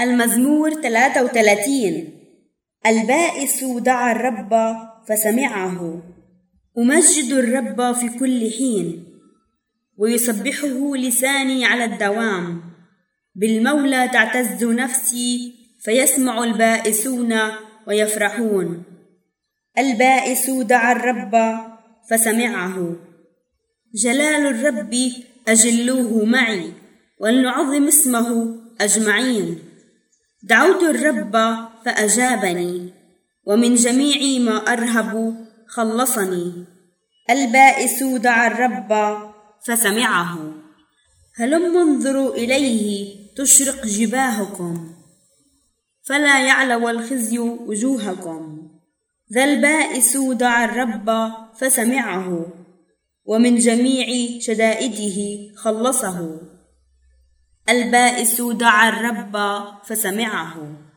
المزمور 33. البائس دعا الرب فسمعه. أمجد الرب في كل حين، ويسبحه لساني على الدوام. بالمولى تعتز نفسي، فيسمع البائسون ويفرحون. البائس دعا الرب فسمعه. جلال الرب أجلوه معي، ولنعظم اسمه أجمعين. دعوت الرب فأجابني، ومن جميع ما أرهب خلصني. البائس دعا الرب فسمعه. هلم انظروا إليه تشرق جباهكم، فلا يعلو الخزي وجوهكم. ذا البائس دعا الرب فسمعه، ومن جميع شدائده خلصه. البائس دعا الرب فسمعه.